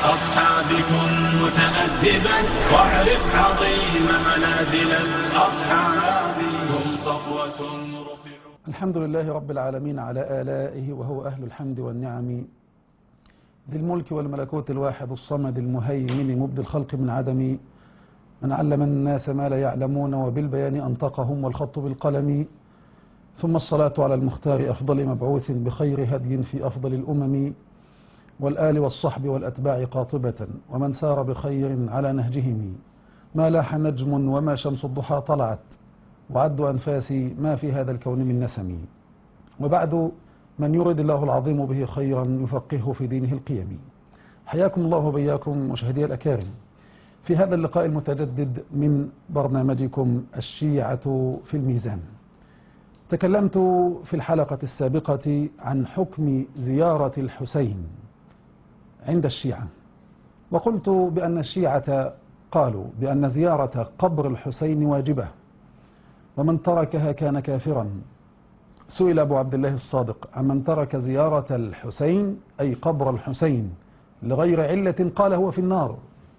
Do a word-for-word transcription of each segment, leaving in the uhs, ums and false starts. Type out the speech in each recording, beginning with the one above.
الأصحاب كن متأدبا واعرف عظيم منازل الأصحاب هم صفوة رفعوا. الحمد لله رب العالمين على آلائه، وهو أهل الحمد والنعم، ذي الملك والملكوت الواحد الصمد المهيمن مبدي الخلق من عدم، من علم الناس ما لا يعلمون وبالبيان أنطقهم والخط بالقلم. ثم الصلاة على المختار أفضل مبعوث بخير هدي في أفضل الأمم، والآل والصحب والأتباع قاطبة ومن سار بخير على نهجهم. ما لاح نجم وما شمس الضحى طلعت، وعد أنفاسي ما في هذا الكون من نسم. وبعد، من يرد الله العظيم به خيرا يفقهه في دينه القيم. حياكم الله وبياكم مشاهدي الأكارم في هذا اللقاء المتجدد من برنامجكم الشيعة في الميزان. تكلمت في الحلقة السابقة عن حكم زيارة الحسين عند الشيعة، وقلت بأن الشيعة قالوا بأن زيارة قبر الحسين واجبة، ومن تركها كان كافرا. سئل أبو عبد الله الصادق عمن ترك زيارة الحسين أي قبر الحسين لغير علة، قال هو في النار.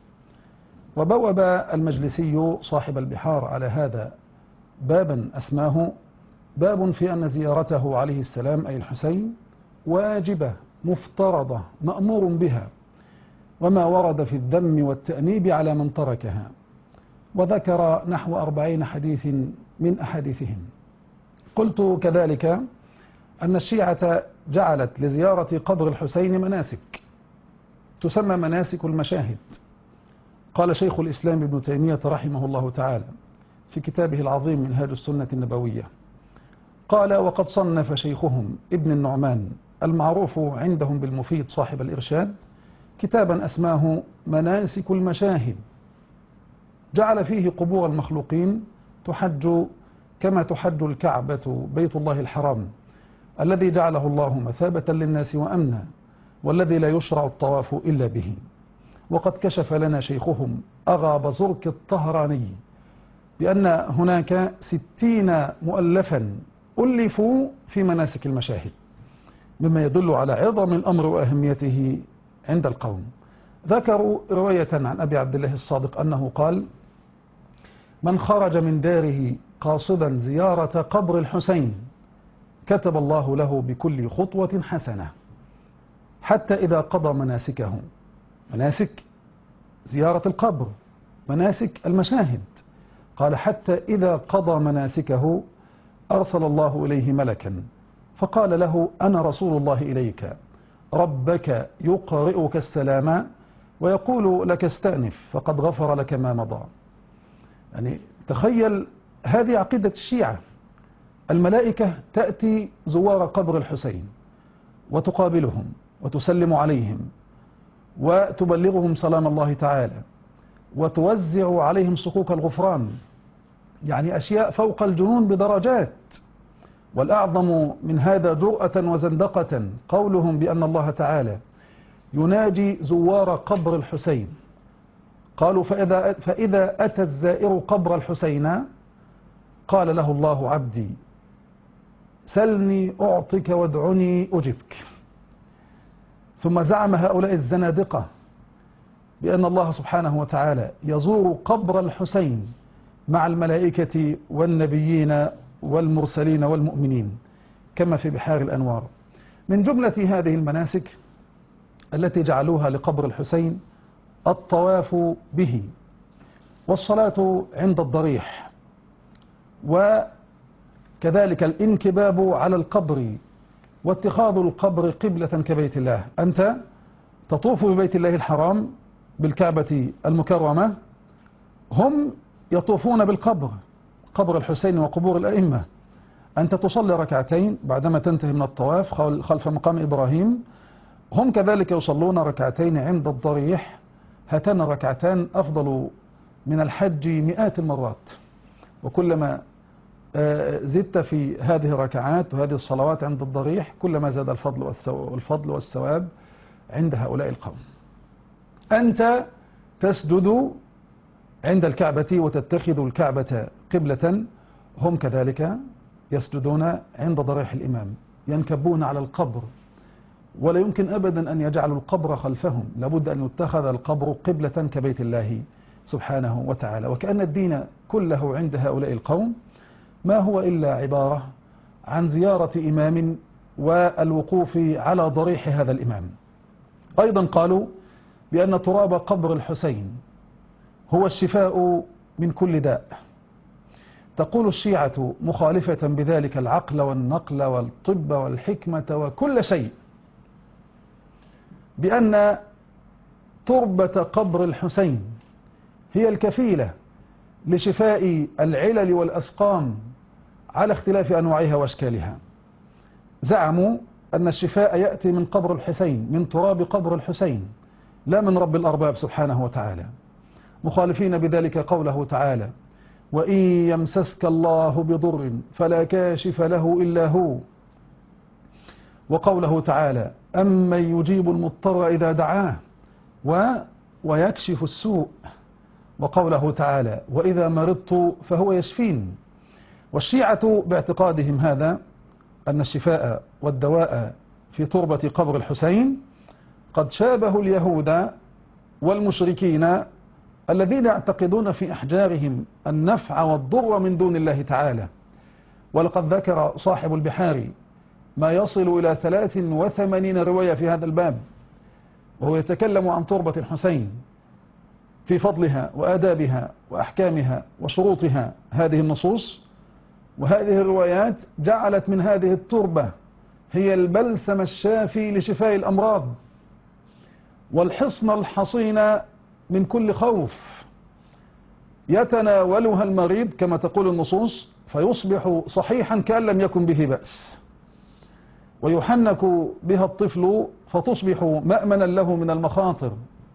وبوب المجلسي صاحب البحار على هذا بابا أسماه باب في أن زيارته عليه السلام أي الحسين واجبة مفترضة مأمور بها، وما ورد في الذم والتأنيب على من تركها، وذكر نحو أربعين حديث من أحاديثهم. قلت كذلك أن الشيعة جعلت لزيارة قبر الحسين مناسك تسمى مناسك المشاهد. قال شيخ الإسلام ابن تيمية رحمه الله تعالى في كتابه العظيم منهاج السنة النبوية، قال: وقد صنف شيخهم ابن النعمان المعروف عندهم بالمفيد صاحب الإرشاد كتابا أسماه مناسك المشاهد، جعل فيه قبور المخلوقين تحج كما تحج الكعبة بيت الله الحرام الذي جعله الله مثابة للناس وأمنا، والذي لا يشرع الطواف إلا به. وقد كشف لنا شيخهم أغا بزرك الطهراني بأن هناك ستين مؤلفا ألفوا في مناسك المشاهد، مما يدل على عظم الأمر وأهميته عند القوم. ذكروا رواية عن أبي عبد الله الصادق أنه قال: من خرج من داره قاصدا زيارة قبر الحسين كتب الله له بكل خطوة حسنة حتى إذا قضى مناسكه. مناسك زيارة القبر، مناسك المشاهد. قال: حتى إذا قضى مناسكه أرسل الله إليه ملكا فقال له: أنا رسول الله إليك، ربك يقرئك السلام ويقول لك استأنف فقد غفر لك ما مضى. يعني تخيل، هذه عقيدة الشيعة. الملائكة تأتي زوار قبر الحسين وتقابلهم وتسلم عليهم وتبلغهم سلام الله تعالى وتوزع عليهم صكوك الغفران، يعني أشياء فوق الجنون بدرجات. والأعظم من هذا جرأة وزندقة قولهم بأن الله تعالى يناجي زوار قبر الحسين. قالوا: فإذا, فإذا أتى الزائر قبر الحسين قال له الله: عبدي سلني أعطك وادعني أجبك. ثم زعم هؤلاء الزنادقة بأن الله سبحانه وتعالى يزور قبر الحسين مع الملائكة والنبيين والمرسلين والمؤمنين كما في بحار الأنوار. من جملة هذه المناسك التي جعلوها لقبر الحسين الطواف به، والصلاة عند الضريح، وكذلك الانكباب على القبر، واتخاذ القبر قبلة كبيت الله. أنت تطوف ببيت الله الحرام بالكعبة المكرمة، هم يطوفون بالقبر، قبر الحسين وقبور الأئمة. أنت تصلي ركعتين بعدما تنتهي من الطواف خلف مقام إبراهيم، هم كذلك يصلون ركعتين عند الضريح. هاتان الركعتان أفضل من الحج مئات المرات، وكلما زدت في هذه الركعات وهذه الصلوات عند الضريح كلما زاد الفضل والفضل والثواب عند هؤلاء القوم. أنت تسجد عند الكعبة وتتخذ الكعبة قبلة، هم كذلك يسجدون عند ضريح الإمام، ينكبون على القبر ولا يمكن أبدا أن يجعلوا القبر خلفهم، لابد أن يتخذ القبر قبلة كبيت الله سبحانه وتعالى. وكأن الدين كله عند هؤلاء القوم ما هو إلا عبارة عن زيارة إمام والوقوف على ضريح هذا الإمام. أيضا قالوا بأن تراب قبر الحسين هو الشفاء من كل داء. تقول الشيعة مخالفة بذلك العقل والنقل والطب والحكمة وكل شيء، بأن تربة قبر الحسين هي الكفيلة لشفاء العلل والأسقام على اختلاف أنواعها وأشكالها. زعموا أن الشفاء يأتي من قبر الحسين، من تراب قبر الحسين، لا من رب الأرباب سبحانه وتعالى، مخالفين بذلك قوله تعالى: وإن يمسسك الله بضر فلا كاشف له إلا هو، وقوله تعالى: أمن يجيب المضطر إذا دعاه و ويكشف السوء، وقوله تعالى: وإذا مرضت فهو يشفين. والشيعة باعتقادهم هذا أن الشفاء والدواء في تربة قبر الحسين قد شابهوا اليهود والمشركين الذين يعتقدون في أحجارهم النفع والضر من دون الله تعالى. ولقد ذكر صاحب البحار ما يصل إلى ثلاث وثمانين رواية في هذا الباب، وهو يتكلم عن تربة الحسين في فضلها وآدابها وأحكامها وشروطها. هذه النصوص وهذه الروايات جعلت من هذه التربة هي البلسم الشافي لشفاء الأمراض والحصن الحصين من كل خوف، يتناولها المريض كما تقول النصوص فيصبح صحيحا كأن لم يكن به بأس، ويحنك بها الطفل فتصبح مأمنا له من المخاطر،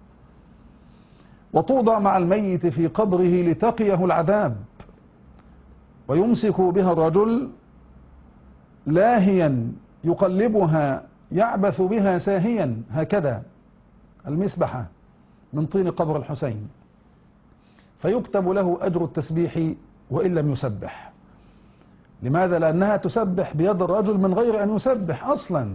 وتوضع مع الميت في قبره لتقيه العذاب، ويمسك بها الرجل لاهيا يقلبها يعبث بها ساهيا، هكذا المسبحة من طين قبر الحسين، فيكتب له أجر التسبيح وإن لم يسبح. لماذا؟ لأنها تسبح بيد الرجل من غير أن يسبح أصلا،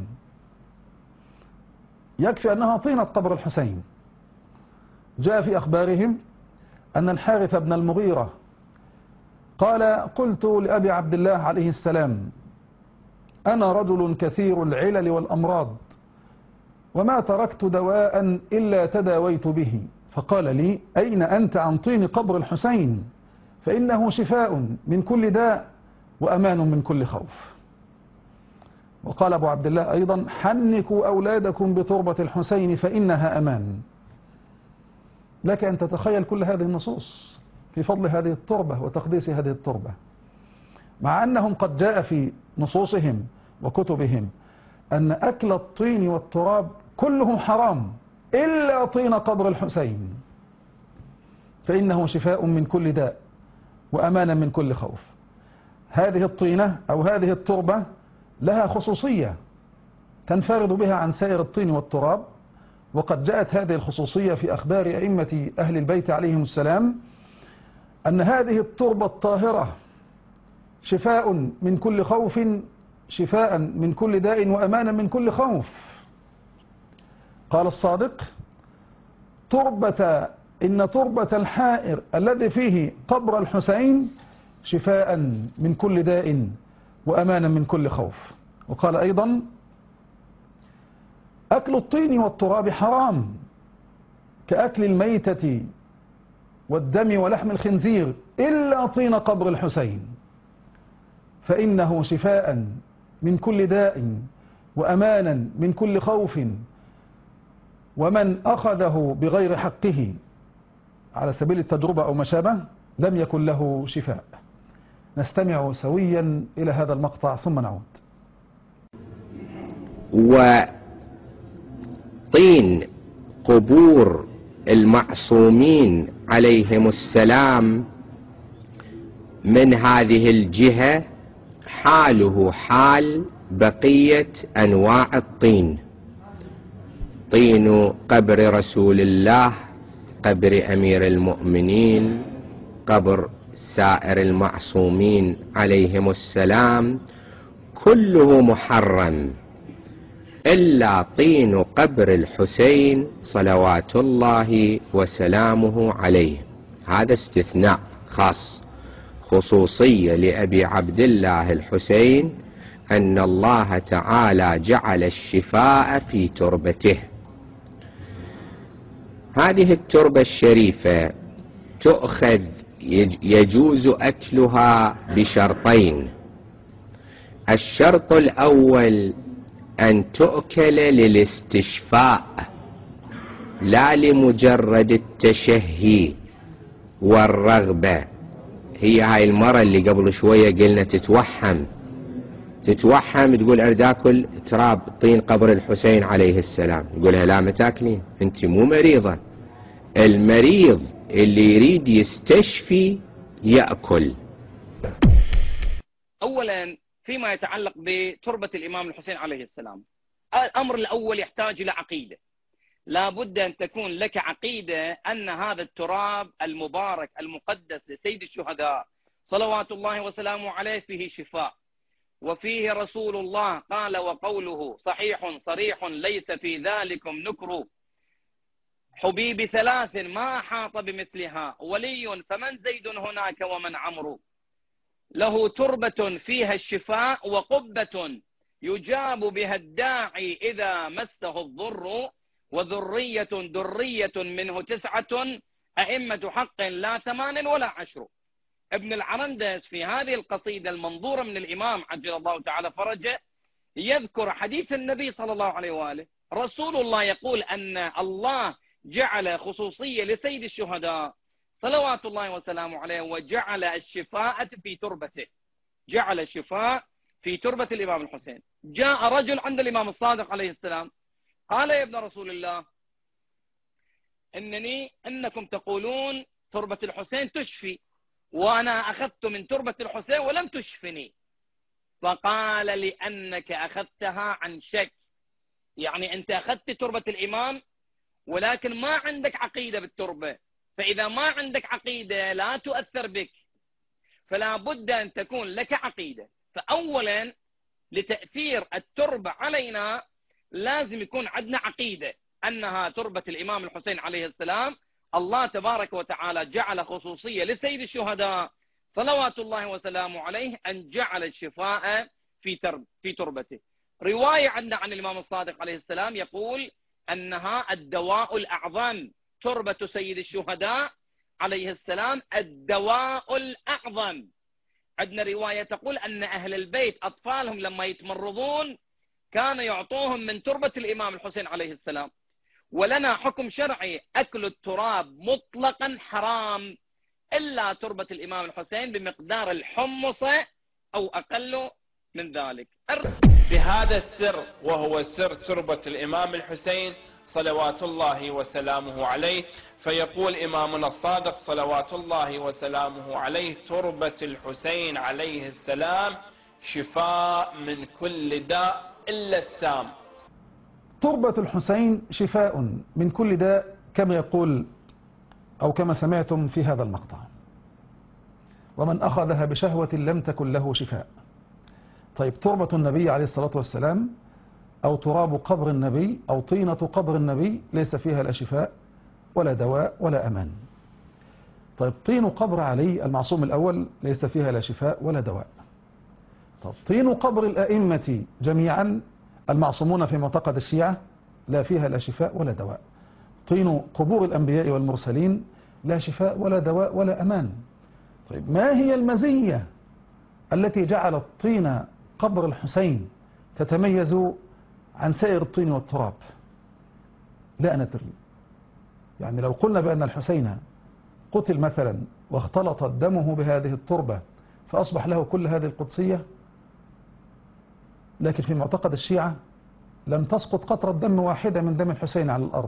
يكفي أنها طينة قبر الحسين. جاء في أخبارهم أن الحارث بن المغيرة قال: قلت لأبي عبد الله عليه السلام: أنا رجل كثير العلل والأمراض، وما تركت دواء إلا تداويت به، فقال لي: أين أنت عن طين قبر الحسين؟ فإنه شفاء من كل داء وأمان من كل خوف. وقال أبو عبد الله أيضا: حنكوا أولادكم بتربة الحسين فإنها أمان. لك أن تتخيل كل هذه النصوص في فضل هذه التربة وتقديس هذه التربة، مع أنهم قد جاء في نصوصهم وكتبهم أن أكل الطين والتراب كلهم حرام إلا طين قبر الحسين، فإنه شفاء من كل داء وأمانا من كل خوف. هذه الطينة أو هذه التربة لها خصوصية تنفرد بها عن سائر الطين والتراب، وقد جاءت هذه الخصوصية في أخبار أئمة أهل البيت عليهم السلام أن هذه التربة الطاهرة شفاء من كل خوف، شفاء من كل داء وأمانا من كل خوف. قال الصادق: تربة إن تربة الحائر الذي فيه قبر الحسين شفاء من كل داء وأمانا من كل خوف. وقال أيضا: أكل الطين والتراب حرام كأكل الميتة والدم ولحم الخنزير إلا طين قبر الحسين، فإنه شفاء من كل داء وأمانا من كل خوف، ومن أخذه بغير حقه على سبيل التجربة أو ما شابه لم يكن له شفاء. نستمع سويا إلى هذا المقطع ثم نعود. وطين قبور المعصومين عليهم السلام من هذه الجهة حاله حال بقية أنواع الطين: طين قبر رسول الله، قبر أمير المؤمنين، قبر سائر المعصومين عليهم السلام، كله محرم. إلا طين قبر الحسين صلوات الله وسلامه عليه. هذا استثناء خاص، خصوصية لأبي عبد الله الحسين، أن الله تعالى جعل الشفاء في تربته. هذه التربة الشريفة تؤخذ، يجوز أكلها بشرطين. الشرط الأول أن تؤكل للاستشفاء لا لمجرد التشهي والرغبة. هي هاي المرة اللي قبل شوية قلنا تتوحم تتوحم تقول أريد أكل تراب طين قبر الحسين عليه السلام، يقولها لا ما تاكلين، أنت مو مريضة. المريض اللي يريد يستشفي يأكل. أولا فيما يتعلق بتربة الإمام الحسين عليه السلام، الأمر الأول يحتاج إلى عقيدة. لا بد أن تكون لك عقيدة أن هذا التراب المبارك المقدس لسيد الشهداء صلوات الله وسلامه عليه فيه شفاء، وفيه رسول الله قال وقوله صحيح صريح ليس في ذلكم نكر، حبيب ثلاث ما أحاط بمثلها، ولي فمن زيد هناك ومن عمرو، له تربة فيها الشفاء وقبة يجاب بها الداعي إذا مسه الضر، وذرية درية منه تسعة أئمة حق لا ثمان ولا عشر. ابن العرندس في هذه القصيدة المنظورة من الإمام عجل الله تعالى فرجه يذكر حديث النبي صلى الله عليه وآله. رسول الله يقول أن الله جعل خصوصية لسيد الشهداء صلوات الله وسلامه عليه، وجعل الشفاء في تربته، جعل الشفاء في تربة الإمام الحسين. جاء رجل عند الإمام الصادق عليه السلام قال يا ابن رسول الله إنني إنكم تقولون تربة الحسين تشفي، وأنا أخذت من تربة الحسين ولم تشفني. فقال لأنك أخذتها عن شك، يعني أنت أخذت تربة الإمام ولكن ما عندك عقيدة بالتربة، فإذا ما عندك عقيدة لا تؤثر بك، فلا بد أن تكون لك عقيدة. فأولا لتأثير التربة علينا لازم يكون عندنا عقيدة أنها تربة الإمام الحسين عليه السلام. الله تبارك وتعالى جعل خصوصية لسيد الشهداء صلوات الله وسلامه عليه أن جعل الشفاء في ترب في تربته. رواية عندنا عن الإمام الصادق عليه السلام يقول أنها الدواء الأعظم، تربة سيد الشهداء عليه السلام الدواء الأعظم. عندنا رواية تقول أن أهل البيت أطفالهم لما يتمرضون كانوا يعطوهم من تربة الإمام الحسين عليه السلام. ولنا حكم شرعي أكل التراب مطلقا حرام إلا تربة الإمام الحسين بمقدار الحمص أو أقل من ذلك. بهذا السر وهو سر تربة الإمام الحسين صلوات الله وسلامه عليه، فيقول إمامنا الصادق صلوات الله وسلامه عليه تربة الحسين عليه السلام شفاء من كل داء إلا السام. تربة الحسين شفاء من كل داء كما يقول أو كما سمعتم في هذا المقطع، ومن أخذها بشهوة لم تكن له شفاء. طيب تربة النبي عليه الصلاة والسلام أو تراب قبر النبي أو طينة قبر النبي ليس فيها لا شفاء ولا دواء ولا أمان. طيب طين قبر علي المعصوم الأول ليس فيها لا شفاء ولا دواء. طيب طين قبر الأئمة جميعا المعصومون في معتقد الشيعة لا فيها لا شفاء ولا دواء. طين قبور الأنبياء والمرسلين لا شفاء ولا دواء ولا أمان. طيب ما هي المزية التي جعلت طين قبر الحسين تتميز عن سائر الطين والتراب؟ لا ندري. يعني لو قلنا بأن الحسين قتل مثلا واختلط دمه بهذه التربة فأصبح له كل هذه القدسية، لكن في معتقد الشيعة لم تسقط قطرة دم واحدة من دم الحسين على الأرض،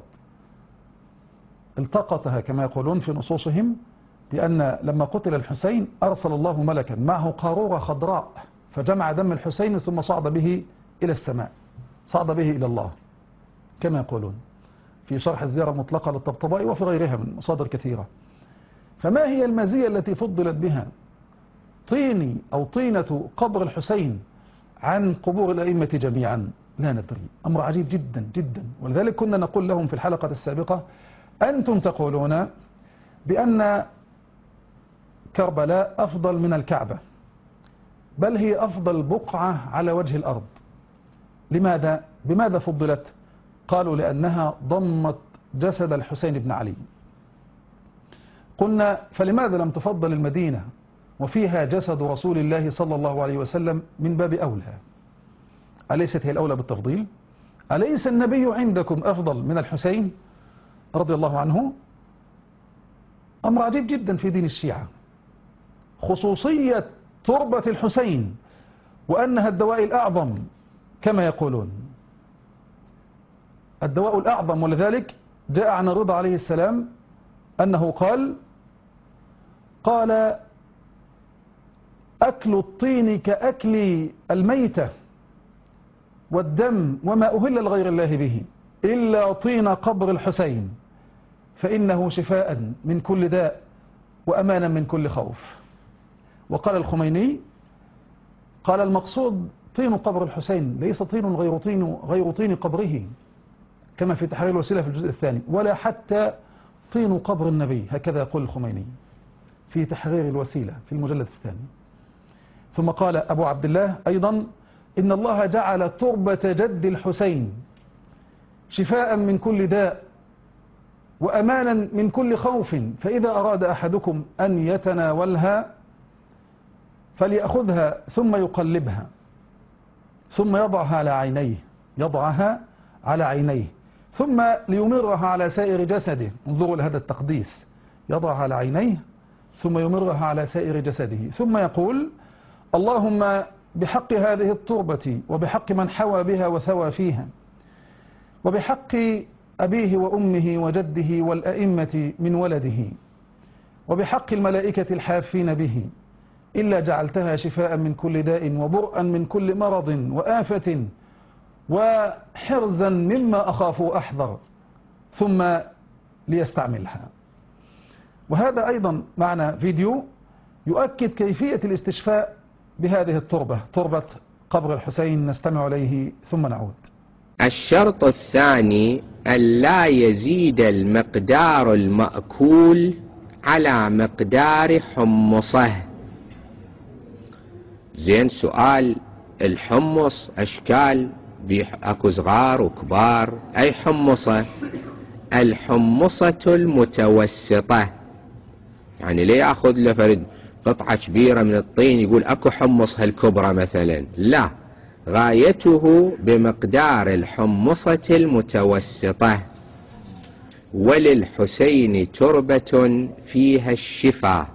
التقطها كما يقولون في نصوصهم، لأن لما قتل الحسين أرسل الله ملكا معه قارورة خضراء فجمع دم الحسين ثم صعد به إلى السماء، صعد به إلى الله كما يقولون في شرح الزيارة المطلقة للطبطبائي وفي غيرها من مصادر كثيرة. فما هي المزية التي فضلت بها طيني أو طينة قبر الحسين عن قبور الأئمة جميعا؟ لا ندري. أمر عجيب جدا جدا. ولذلك كنا نقول لهم في الحلقة السابقة أنتم تقولون بأن كربلاء أفضل من الكعبة، بل هي أفضل بقعة على وجه الأرض. لماذا؟ بماذا فضلت؟ قالوا لأنها ضمت جسد الحسين بن علي. قلنا فلماذا لم تفضل المدينة وفيها جسد رسول الله صلى الله عليه وسلم؟ من باب أولى. أليست هي الأولى بالتفضيل؟ أليس النبي عندكم أفضل من الحسين رضي الله عنه؟ أمر عجيب جدا في دين الشيعة، خصوصية تربة الحسين وأنها الدواء الأعظم كما يقولون، الدواء الأعظم. ولذلك جاء عن الرضا عليه السلام أنه قال قال أكل الطين كأكل الميتة والدم وما أهل لغير الله به إلا طين قبر الحسين فإنه شفاء من كل داء وأمانا من كل خوف. وقال الخميني قال المقصود طين قبر الحسين ليس طين غير طين غير طين قبره كما في تحرير الوسيلة في الجزء الثاني، ولا حتى طين قبر النبي، هكذا يقول الخميني في تحرير الوسيلة في المجلد الثاني. ثم قال أبو عبد الله أيضا إن الله جعل تربة جد الحسين شفاء من كل داء وأمانا من كل خوف، فإذا أراد أحدكم أن يتناولها فليأخذها ثم يقلبها ثم يضعها على عينيه يضعها على عينيه ثم ليمرها على سائر جسده. انظروا لهذا التقديس، يضعها على عينيه ثم يمرها على سائر جسده، ثم يقول اللهم بحق هذه التربة وبحق من حوى بها وثوى فيها وبحق أبيه وأمه وجده والأئمة من ولده وبحق الملائكة الحافين به إلا جعلتها شفاء من كل داء وبرءا من كل مرض وآفة وحرزا مما أخاف أحذر، ثم ليستعملها. وهذا أيضا معنا فيديو يؤكد كيفية الاستشفاء بهذه التربة، تربة قبر الحسين، نستمع إليه ثم نعود. الشرط الثاني ألا يزيد المقدار المأكول على مقدار حمصه. زين، سؤال الحمص أشكال، اكو صغار وكبار، أي حمصة؟ الحمصة المتوسطة، يعني ليه يأخذ له فرد قطعة كبيرة من الطين يقول اكو حمص هالكبرى مثلا؟ لا، غايته بمقدار الحمصة المتوسطة. وللحسين تربة فيها الشفاء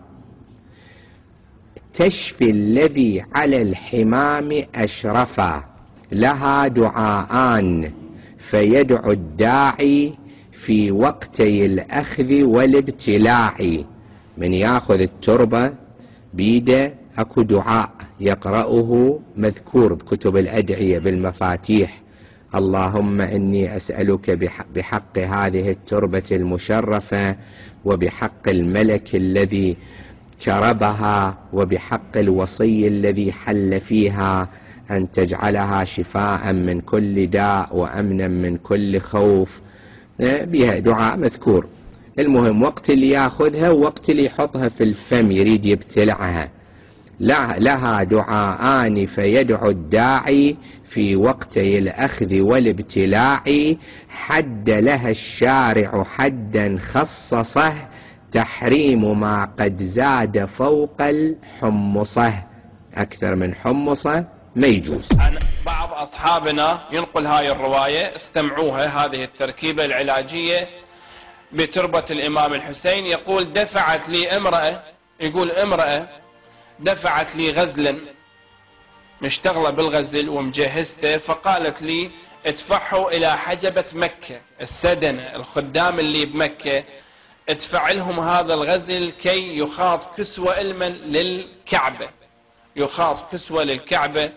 تشفي الذي على الحمام أشرفا، لها دعاءان فيدعو الداعي في وقتي الأخذ والابتلاع. من ياخذ التربة بيده اكو دعاء يقرأه مذكور بكتب الأدعية بالمفاتيح، اللهم إني أسألك بحق هذه التربة المشرفة وبحق الملك الذي شربها وبحق الوصي الذي حل فيها أن تجعلها شفاء من كل داء وأمنا من كل خوف، بها دعاء مذكور. المهم وقت اللي ياخذها ووقت اللي يحطها في الفم يريد يبتلعها، لها دعاءان فيدعو الداعي في وقتي الأخذ والابتلاع، حد لها الشارع حدا خصصه تحريم ما قد زاد فوق الحمصة، أكثر من حمصة ما يجوز. بعض أصحابنا ينقل هاي الرواية، استمعوها، هذه التركيبة العلاجية بتربة الإمام الحسين. يقول دفعت لي امرأة، يقول امرأة دفعت لي غزلا مشتغلة بالغزل ومجهزته، فقالت لي ادفعه إلى حجبة مكة، السدنة الخدام اللي بمكة، ادفع لهم هذا الغزل كي يخاض كسوة علما للكعبة، يخاض كسوة للكعبة.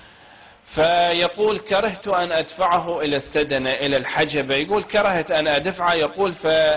فيقول كرهت أن أدفعه إلى السدنة إلى الحجبة، يقول كرهت أن أدفعه، يقول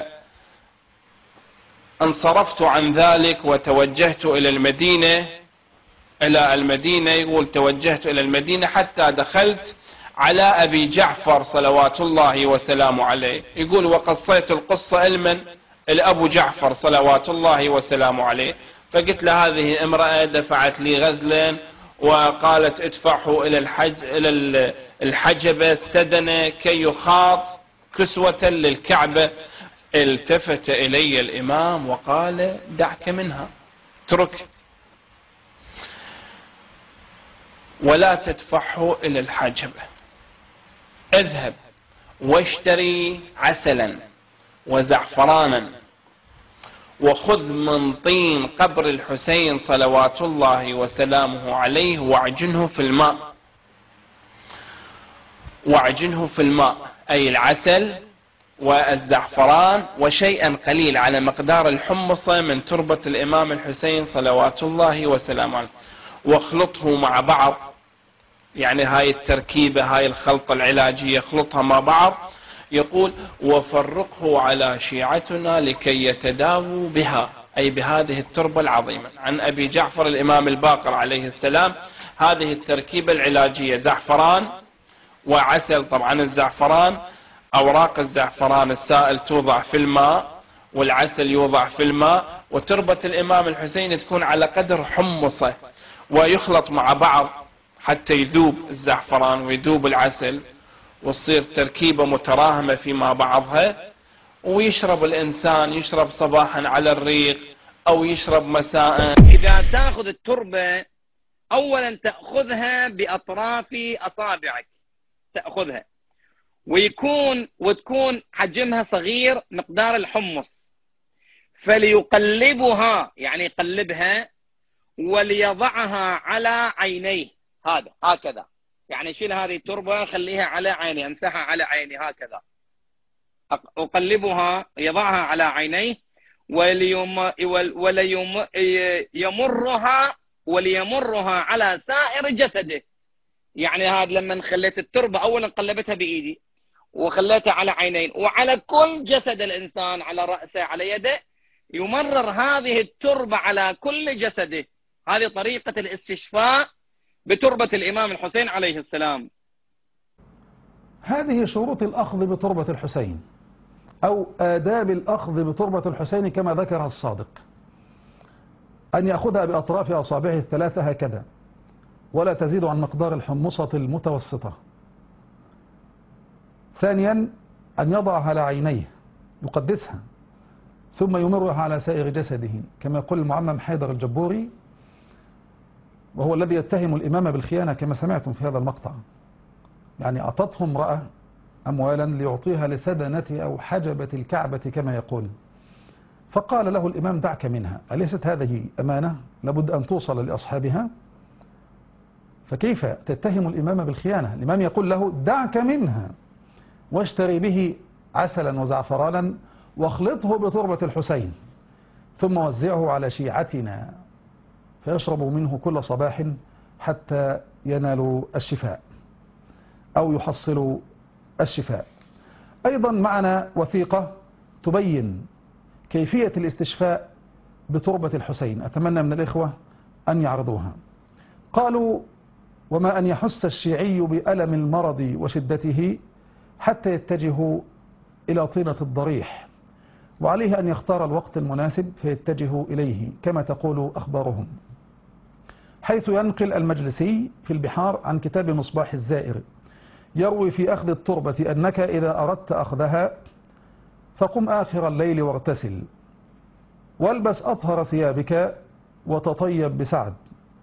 فانصرفت عن ذلك وتوجهت إلى المدينة إلى المدينة يقول توجهت إلى المدينة حتى دخلت على أبي جعفر صلوات الله وسلامه عليه. يقول وقصيت القصة لمن؟ لأبو جعفر صلوات الله وسلامه عليه. فقلت له هذه امرأة دفعت لي غزلا وقالت ادفعه إلى الحج إلى الحجبة السدنة كي يخاط كسوة للكعبة. التفت إلي الإمام وقال دعك منها، اترك ولا تدفعه إلى الحجبة، اذهب واشتري عسلا وزعفرانا وخذ من طين قبر الحسين صلوات الله وسلامه عليه واعجنه في الماء، واعجنه في الماء أي العسل والزعفران وشيئا قليل على مقدار الحمصة من تربة الإمام الحسين صلوات الله وسلامه عليه، واخلطه مع بعض. يعني هاي التركيبة هاي الخلطة العلاجية اخلطها مع بعض. يقول وفرقه على شيعتنا لكي يتداووا بها، أي بهذه التربة العظيمة. عن أبي جعفر الإمام الباقر عليه السلام هذه التركيبة العلاجية زعفران وعسل. طبعا الزعفران أوراق الزعفران السائل توضع في الماء والعسل يوضع في الماء، وتربة الإمام الحسين تكون على قدر حمصة ويخلط مع بعض حتى يذوب الزعفران ويذوب العسل وتصير تركيبة متراهمة فيما بعضها. ويشرب الإنسان، يشرب صباحا على الريق أو يشرب مساء. إذا تأخذ التربة أولا تأخذها بأطراف أصابعك، تأخذها ويكون وتكون حجمها صغير مقدار الحمص، فليقلبها يعني يقلبها وليضعها على عينيه. هذا هكذا يعني يشيل هذه التربة خليها على عيني، امسحها على عيني هكذا، أقلبها يضعها على عينيه وليم وليم يمرها وليمرها على سائر جسده. يعني هذا لما خليت التربة أولا قلبتها بإيدي وخليتها على عينين وعلى كل جسد الإنسان، على رأسه على يده، يمرر هذه التربة على كل جسده. هذه طريقة الاستشفاء بتربة الإمام الحسين عليه السلام. هذه شروط الأخذ بتربة الحسين أو آداب الأخذ بتربة الحسين كما ذكرها الصادق: أن يأخذها بأطراف أصابعه الثلاثة هكذا ولا تزيد عن مقدار الحمصة المتوسطة. ثانيا أن يضعها على عينيه يقدسها ثم يمرها على سائر جسده، كما يقول المعمم حيدر الجبوري وهو الذي يتهم الإمام بالخيانة كما سمعتم في هذا المقطع. يعني أعطته امرأة أموالا ليعطيها لسدنة أو حجبة الكعبة كما يقول، فقال له الإمام دعك منها، أليست هذه أمانة لابد أن توصل لأصحابها؟ فكيف تتهم الإمام بالخيانة؟ الإمام يقول له دعك منها واشتري به عسلا وزعفرانا واخلطه بتربة الحسين ثم وزعه على شيعتنا فيشربوا منه كل صباح حتى ينالوا الشفاء أو يحصلوا الشفاء. أيضا معنا وثيقة تبين كيفية الاستشفاء بتربة الحسين، أتمنى من الإخوة أن يعرضوها. قالوا: وما أن يحس الشيعي بألم المرض وشدته حتى يتجه إلى طينة الضريح، وعليه أن يختار الوقت المناسب فيتجه إليه كما تقول أخبارهم، حيث ينقل المجلسي في البحار عن كتاب مصباح الزائر يروي في أخذ التربة أنك إذا أردت أخذها فقم آخر الليل واغتسل والبس أطهر ثيابك وتطيب بسعد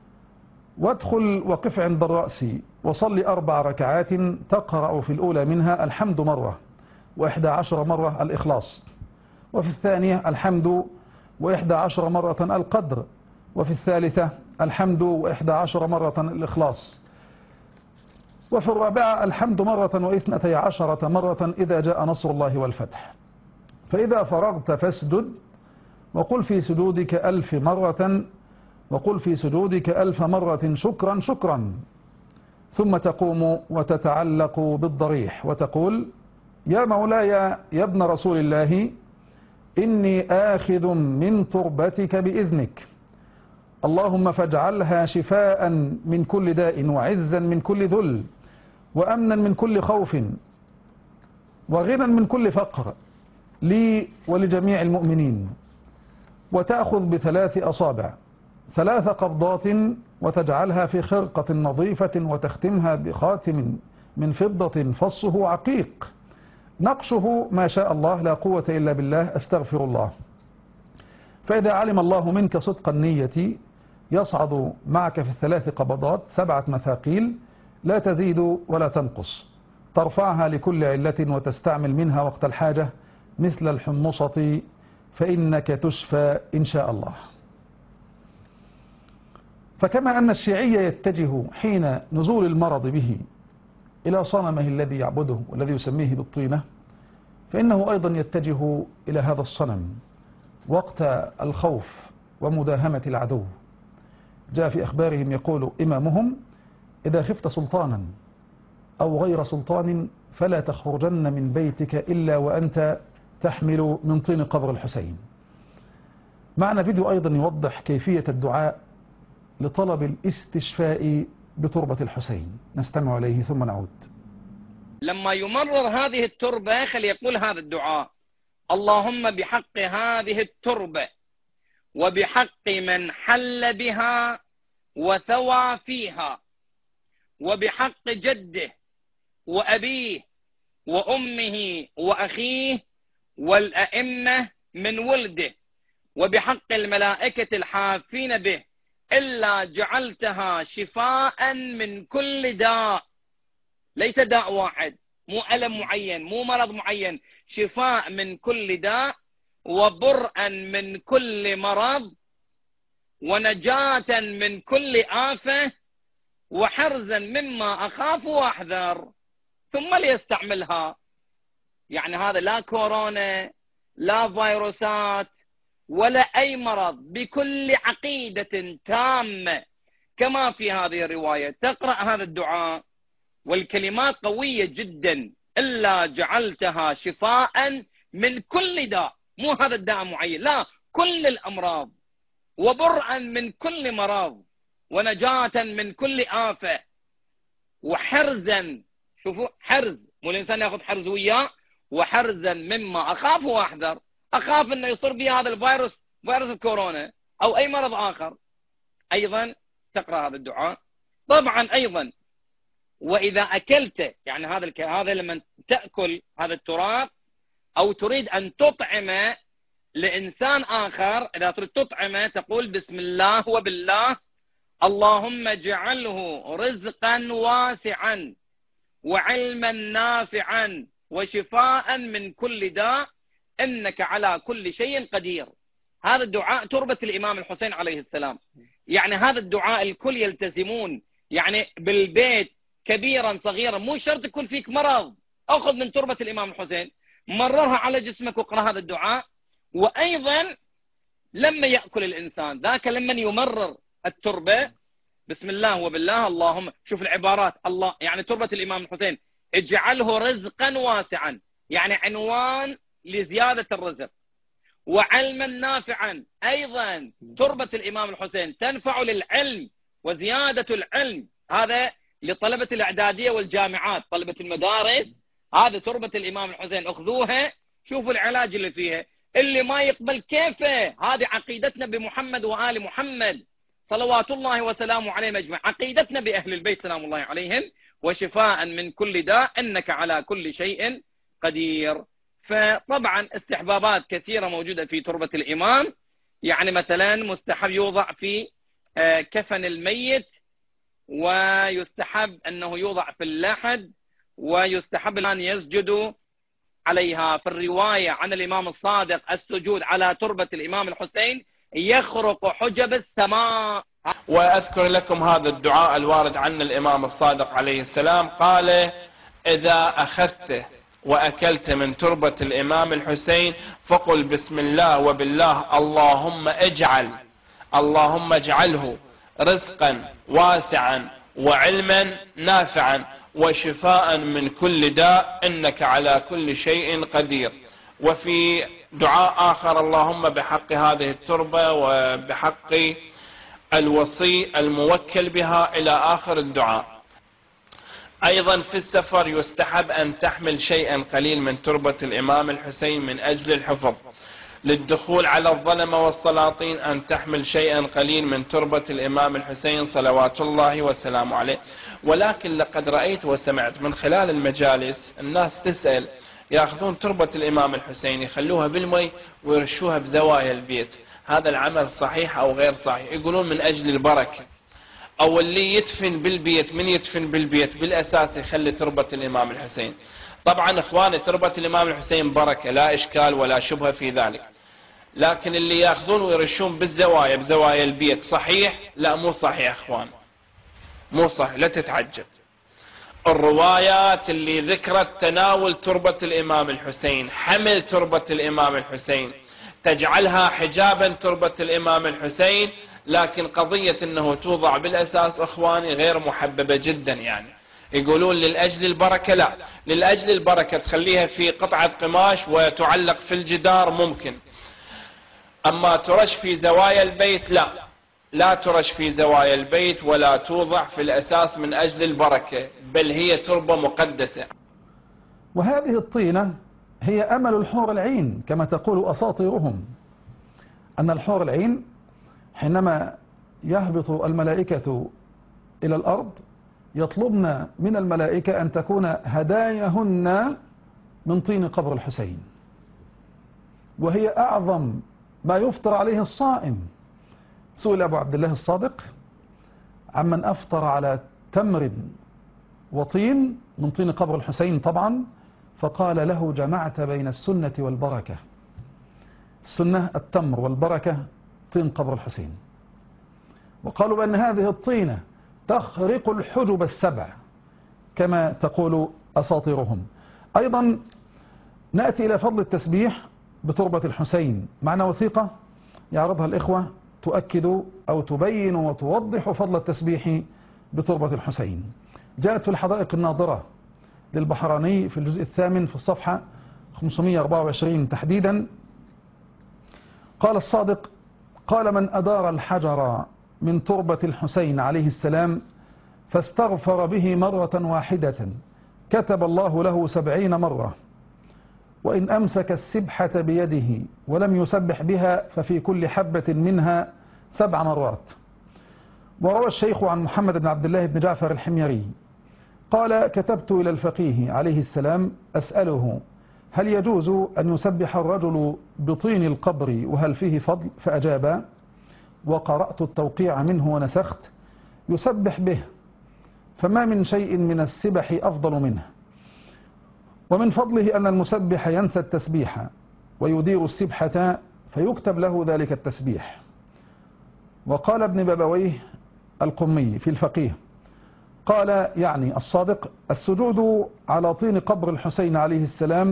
وادخل وقف عند الرأس وصل أربع ركعات تقرأ في الأولى منها الحمد مرة وإحدى عشر مرة الإخلاص، وفي الثانية الحمد وإحدى عشر مرة القدر، وفي الثالثة الحمد وإحدى عشر مرة الإخلاص، وفي الرابعة الحمد مرة وإثنتي عشرة مرة إذا جاء نصر الله والفتح. فإذا فرغت فاسجد وقل في سجودك ألف مرة وقل في سجودك ألف مرة شكرا شكرا، ثم تقوم وتتعلق بالضريح وتقول: يا مولاي يا ابن رسول الله إني آخذ من تربتك بإذنك، اللهم فاجعلها شفاء من كل داء وعزا من كل ذل وأمنا من كل خوف وغنى من كل فقر لي ولجميع المؤمنين، وتأخذ بثلاث أصابع ثلاث قبضات وتجعلها في خرقة نظيفة وتختمها بخاتم من فضة فصه عقيق نقشه ما شاء الله لا قوة إلا بالله أستغفر الله. فإذا علم الله منك صدق النية يصعد معك في الثلاث قبضات سبعة مثاقيل لا تزيد ولا تنقص، ترفعها لكل علة وتستعمل منها وقت الحاجة مثل الحمصة فإنك تشفى إن شاء الله. فكما أن الشيعي يتجه حين نزول المرض به إلى صنمه الذي يعبده والذي يسميه بالطينة، فإنه أيضا يتجه إلى هذا الصنم وقت الخوف ومداهمة العدو. جاء في أخبارهم يقول إمامهم: إذا خفت سلطانا أو غير سلطان فلا تخرجن من بيتك إلا وأنت تحمل من طين قبر الحسين. معنا فيديو أيضا يوضح كيفية الدعاء لطلب الاستشفاء بتربة الحسين، نستمع إليه ثم نعود. لما يمرر هذه التربة خليقول هذا الدعاء: اللهم بحق هذه التربة وبحق من حل بها وثوى فيها وبحق جده وأبيه وأمه وأخيه والأئمة من ولده وبحق الملائكة الحافين به إلا جعلتها شفاء من كل داء. ليس داء واحد، مو ألم معين، مو مرض معين، شفاء من كل داء وبرءا من كل مرض ونجاة من كل آفة وحرزا مما أخاف وأحذر. ثم ليستعملها. يعني هذا لا كورونا لا فيروسات ولا أي مرض، بكل عقيدة تامة كما في هذه الرواية تقرأ هذا الدعاء والكلمات قوية جدا: إلا جعلتها شفاء من كل داء، مو هذا الداء معين، لا، كل الأمراض، وبرئا من كل مرض ونجاة من كل آفة وحرزا. شوفوا حرز، مو الإنسان يأخذ حرز وياه، وحرزا مما أخاف وأحذر. أخاف أنه يصير بي هذا الفيروس، فيروس الكورونا أو أي مرض آخر. أيضا تقرأ هذا الدعاء. طبعا أيضا وإذا أكلت، يعني هذا الك... هذا لما تأكل هذا التراب أو تريد أن تطعمه لإنسان آخر، إذا تريد تطعمه تقول بسم الله وبالله اللهم اجعله رزقا واسعا وعلما نافعا وشفاء من كل داء إنك على كل شيء قدير. هذا الدعاء تربة الإمام الحسين عليه السلام. يعني هذا الدعاء الكل يلتزمون، يعني بالبيت كبيرا صغيرا، مو شرط يكون فيك مرض، أخذ من تربة الإمام الحسين مررها على جسمك واقرأ هذا الدعاء. وأيضا لما يأكل الإنسان ذاك لما يمرر التربة بسم الله وبالله اللهم، شوف العبارات، الله يعني تربة الإمام الحسين اجعله رزقا واسعا، يعني عنوان لزيادة الرزق، وعلما نافعا. أيضا تربة الإمام الحسين تنفع للعلم وزيادة العلم، هذا لطلبة الإعدادية والجامعات، طلبة المدارس، هذا تربة الإمام الحسين أخذوها، شوفوا العلاج اللي فيها. اللي ما يقبل كيفه، هذه عقيدتنا بمحمد وآل محمد صلوات الله وسلامه عليهم أجمعين، عقيدتنا بأهل البيت سلام الله عليهم، وشفاء من كل داء إنك على كل شيء قدير. فطبعا استحبابات كثيرة موجودة في تربة الإمام، يعني مثلا مستحب يوضع في كفن الميت، ويستحب أنه يوضع في اللحد، ويستحب أن يسجد عليها. في الرواية عن الإمام الصادق السجود على تربة الإمام الحسين يخرق حجب السماء. وأذكر لكم هذا الدعاء الوارد عن الإمام الصادق عليه السلام، قال: إذا أخذت وأكلت من تربة الإمام الحسين فقل بسم الله وبالله اللهم اجعل اللهم اجعله رزقا واسعا وعلما نافعا وشفاء من كل داء إنك على كل شيء قدير. وفي دعاء آخر: اللهم بحق هذه التربة وبحق الوصي الموكل بها، إلى آخر الدعاء. أيضا في السفر يستحب أن تحمل شيئا قليل من تربة الإمام الحسين من أجل الحفظ. للدخول على الظلمة والسلاطين أن تحمل شيئا قليل من تربة الإمام الحسين صلوات الله وسلامه عليه. ولكن لقد رأيت وسمعت من خلال المجالس الناس تسأل يأخذون تربة الإمام الحسين يخلوها بالمي ويرشوها بزوايا البيت، هذا العمل صحيح أو غير صحيح؟ يقولون من أجل البركة، أو اللي يدفن بالبيت من يدفن بالبيت بالأساس يخلي تربة الإمام الحسين. طبعا إخواني تربة الإمام الحسين بركة لا إشكال ولا شبهة في ذلك، لكن اللي يأخذون ويرشون بالزوايا بزوايا البيت صحيح؟ لا مو صحيح إخوان، مو صحيح، لا تتعجب. الروايات اللي ذكرت تناول تربة الإمام الحسين، حمل تربة الإمام الحسين، تجعلها حجابا تربة الإمام الحسين، لكن قضية أنه توضع بالأساس إخواني غير محببة جدا. يعني يقولون للأجل البركة، لا، للأجل البركة تخليها في قطعة قماش وتعلق في الجدار ممكن، أما ترش في زوايا البيت لا، لا ترش في زوايا البيت ولا توضع في الأساس من أجل البركة، بل هي تربة مقدسة. وهذه الطينة هي أمل الحور العين كما تقول أساطيرهم، أن الحور العين حينما يهبط الملائكة إلى الأرض يطلبن من الملائكة أن تكون هداياهن من طين قبر الحسين، وهي أعظم ما يفطر عليه الصائم. سئل أبو عبد الله الصادق عمن أفطر على تمر وطين من طين قبر الحسين طبعا، فقال له جمعت بين السنة والبركة. السنة التمر والبركة طين قبر الحسين. وقالوا بأن هذه الطينة تخرق الحجب السبع كما تقول أساطيرهم. أيضا نأتي إلى فضل التسبيح بتربة الحسين، معنا وثيقة يعرضها الإخوة تؤكد أو تبين وتوضح فضل التسبيح بتربة الحسين. جاءت في الحدائق الناظرة للبحراني في الجزء الثامن في الصفحة خمسمائة وأربعة وعشرين تحديدا. قال الصادق قال من أدار الحجر من تربة الحسين عليه السلام فاستغفر به مرة واحدة كتب الله له سبعين مرة، وإن أمسك السبحة بيده ولم يسبح بها ففي كل حبة منها سبع مرات. وروى الشيخ عن محمد بن عبد الله بن جعفر الحميري قال كتبت إلى الفقيه عليه السلام أسأله هل يجوز أن يسبح الرجل بطين القبر وهل فيه فضل؟ فأجاب وقرأت التوقيع منه ونسخت يسبح به، فما من شيء من السبح أفضل منه، ومن فضله أن المسبح ينسى التسبيح ويدير السبحة فيكتب له ذلك التسبيح. وقال ابن بابويه القمي في الفقيه قال يعني الصادق السجود على طين قبر الحسين عليه السلام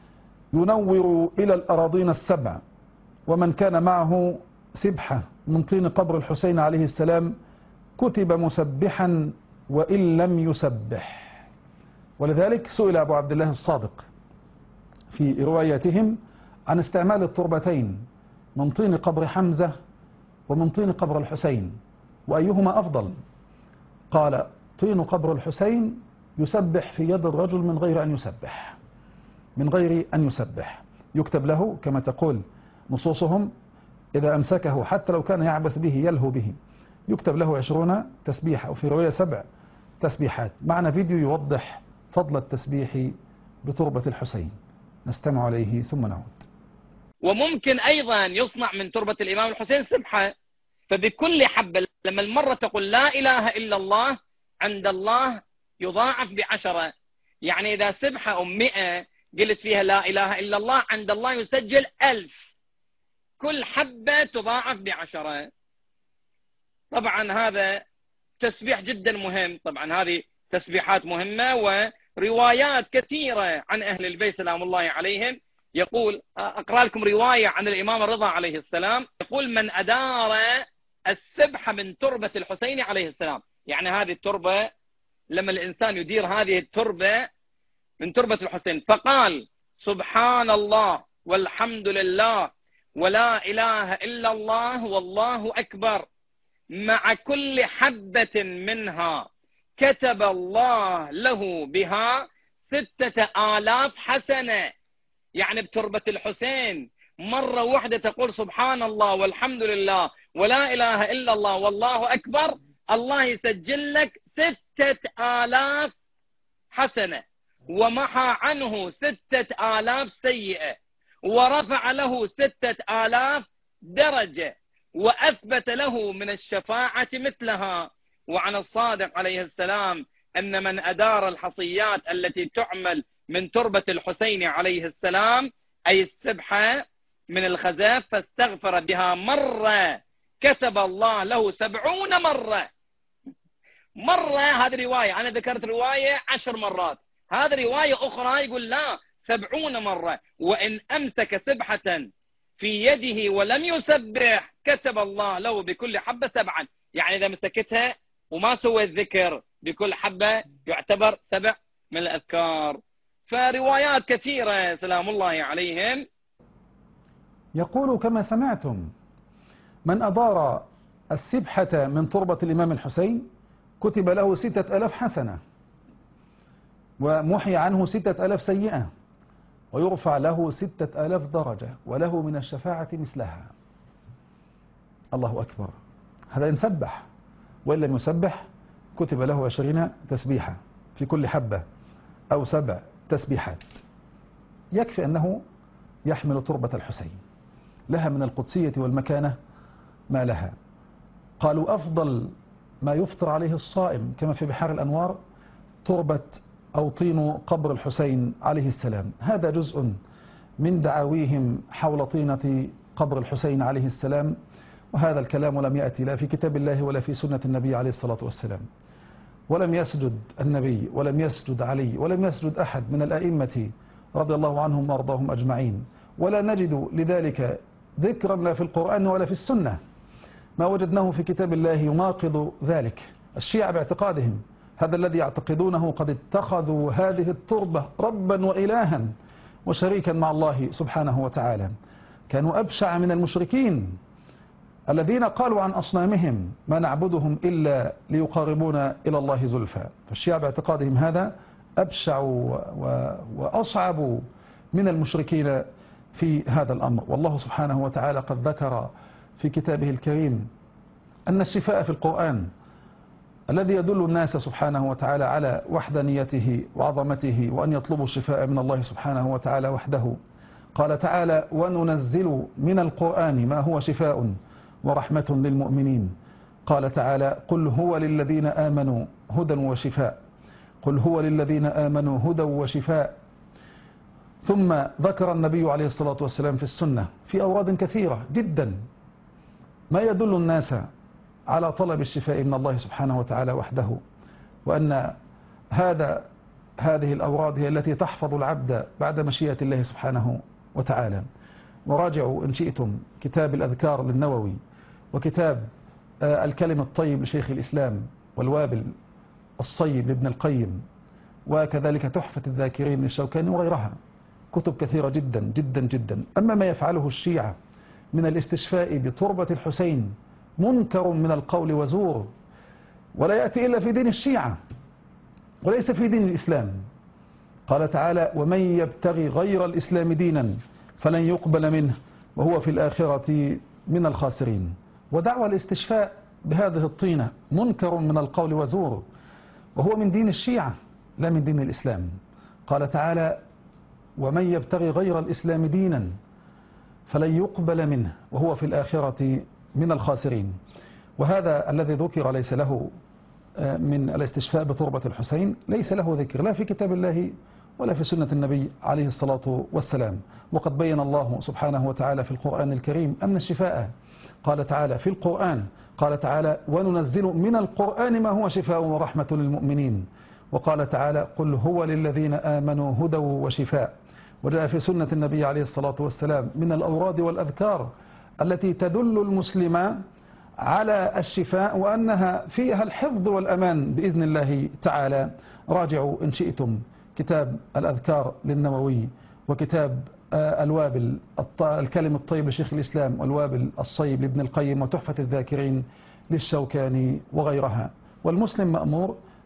ينور إلى الأراضين السبع، ومن كان معه سبحة من طين قبر الحسين عليه السلام كتب مسبحا وإن لم يسبح. ولذلك سئل أبو عبد الله الصادق في رواياتهم عن استعمال التربتين من طين قبر حمزة ومن طين قبر الحسين وأيهما أفضل؟ قال طين قبر الحسين يسبح في يد الرجل من غير أن يسبح، من غير أن يسبح يكتب له كما تقول نصوصهم إذا أمسكه حتى لو كان يعبث به يلهو به يكتب له عشرون تسبيحة، وفي رواية سبع تسبيحات. معنا فيديو يوضح فضل التسبيح بتربة الحسين، نستمع عليه ثم نعود. وممكن أيضا يصنع من تربة الإمام الحسين سبحة، فبكل حبة لما المرة تقول لا إله إلا الله عند الله يضاعف بعشرة، يعني إذا سبحة أم مئة قلت فيها لا إله إلا الله عند الله يسجل ألف، كل حبة تضاعف بعشرة. طبعا هذا تسبيح جدا مهم، طبعا هذه تسبيحات مهمة وروايات كثيرة عن أهل البيت سلام الله عليهم. يقول أقرأ لكم رواية عن الإمام الرضا عليه السلام، يقول من أدار السبحة من تربة الحسين عليه السلام، يعني هذه التربة لما الإنسان يدير هذه التربة من تربة الحسين فقال سبحان الله والحمد لله ولا إله إلا الله والله أكبر مع كل حبة منها كتب الله له بها ستة آلاف حسنة. يعني بتربة الحسين مرة واحدة تقول سبحان الله والحمد لله ولا إله إلا الله والله أكبر، الله يسجل لك ستة آلاف حسنة، ومحى عنه ستة آلاف سيئة، ورفع له ستة آلاف درجة، وأثبت له من الشفاعة مثلها. وعن الصادق عليه السلام أن من أدار الحصيات التي تعمل من تربة الحسين عليه السلام، أي السبحة من الخزاف، فاستغفر بها مرة كتب الله له سبعون مرة. مرة هذه رواية، أنا ذكرت رواية عشر مرات، هذه رواية أخرى يقول لا سبعون مرة. وإن أمسك سبحة في يده ولم يسبح كتب الله له بكل حبة سبعا. يعني إذا مسكتها وما سوى الذكر بكل حبة يعتبر سبع من الأذكار. فروايات كثيرة سلام الله عليهم. يقول كما سمعتم: من أدار السبحة من تربة الإمام الحسين كتب له ستة ألاف حسنة، ومحي عنه ستة ألاف سيئة، ويرفع له ستة ألاف درجة، وله من الشفاعة مثلها. الله أكبر. هذا إن سبح، وإن لم يسبح كتب له عشرين تسبيحة في كل حبة، أو سبع تسبيحات. يكفي أنه يحمل تربة الحسين، لها من القدسية والمكانة ما لها. قالوا أفضل ما يفطر عليه الصائم كما في بحار الأنوار تربة أو طين قبر الحسين عليه السلام. هذا جزء من دعاويهم حول طينة قبر الحسين عليه السلام، وهذا الكلام لم يأتي لا في كتاب الله ولا في سنة النبي عليه الصلاة والسلام. ولم يسجد النبي ولم يسجد علي ولم يسجد أحد من الأئمة رضي الله عنهم وارضاهم أجمعين، ولا نجد لذلك ذكرا لا في القرآن ولا في السنة. ما وجدناه في كتاب الله يناقض ذلك. الشيعة باعتقادهم هذا الذي يعتقدونه قد اتخذوا هذه التربة ربا وإلها وشريكا مع الله سبحانه وتعالى. كانوا أبشع من المشركين الذين قالوا عن أصنامهم ما نعبدهم إلا ليقاربونا إلى الله زلفى. فالشيعة باعتقادهم هذا أبشع وأصعب من المشركين في هذا الأمر. والله سبحانه وتعالى قد ذكر في كتابه الكريم أن الشفاء في القرآن الذي يدل الناس سبحانه وتعالى على وحدانيته وعظمته، وأن يطلبوا الشفاء من الله سبحانه وتعالى وحده. قال تعالى: وننزل من القرآن ما هو شفاء ورحمة للمؤمنين. قال تعالى: قل هو للذين آمنوا هدى وشفاء. قل هو للذين آمنوا هدى وشفاء. ثم ذكر النبي عليه الصلاة والسلام في السنة في أوراد كثيرة جدا ما يدل الناس على طلب الشفاء من الله سبحانه وتعالى وحده، وأن هذا هذه الأوراد هي التي تحفظ العبد بعد مشيئة الله سبحانه وتعالى. وراجعوا إن شئتم كتاب الأذكار للنووي، وكتاب الكلم الطيب لشيخ الإسلام، والوابل الصيب لابن القيم، وكذلك تحفة الذاكرين للشوكاني وغيرها. كتب كثيرة جدا جدا جدا. أما ما يفعله الشيعة من الاستشفاء بتربة الحسين منكر من القول وزور، ولا يأتي إلا في دين الشيعة وليس في دين الإسلام. قال تعالى: ومن يبتغي غير الإسلام دينا فلن يقبل منه وهو في الآخرة من الخاسرين. ودعوى الاستشفاء بهذه الطينة منكر من القول وزور، وهو من دين الشيعة لا من دين الإسلام. قال تعالى: ومن يبتغي غير الإسلام دينا فلن يقبل منه وهو في الآخرة من الخاسرين. وهذا الذي ذكر ليس له من الاستشفاء بتربة الحسين ليس له ذكر لا في كتاب الله ولا في سنة النبي عليه الصلاة والسلام. وقد بين الله سبحانه وتعالى في القرآن الكريم أن الشفاء، قال تعالى في القرآن، قال تعالى: وننزل من القرآن ما هو شفاء ورحمة للمؤمنين. وقال تعالى: قل هو للذين آمنوا هدى وشفاء. وجاء في سنة النبي عليه الصلاة والسلام من الأوراد والأذكار التي تدل المسلم على الشفاء وأنها فيها الحفظ والأمان بإذن الله تعالى. راجعوا إن شئتم كتاب الأذكار للنووي، وكتاب الوابل الكلم الطيب لشيخ الإسلام، والوابل الصيب لابن القيم، وتحفة الذاكرين للشوكاني وغيرها. والمسلم مأمور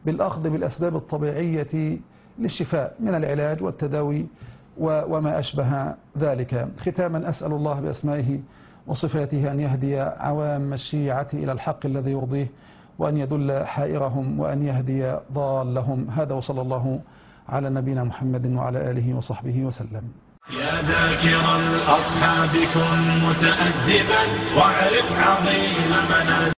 بالأخذ بالأسباب الطبيعية للشفاء من العلاج والتداوي وما أشبه ذلك. ختاما أسأل الله بأسمائه وصفاته أن يهدي عوام الشيعة إلى الحق الذي يرضيه، وأن يدل حائرهم، وأن يهدي ضالهم. هذا وصلى الله على نبينا محمد وعلى آله وصحبه وسلم. يا ذاكر الأصحاب كن متأدبا واعرف عظيم منازل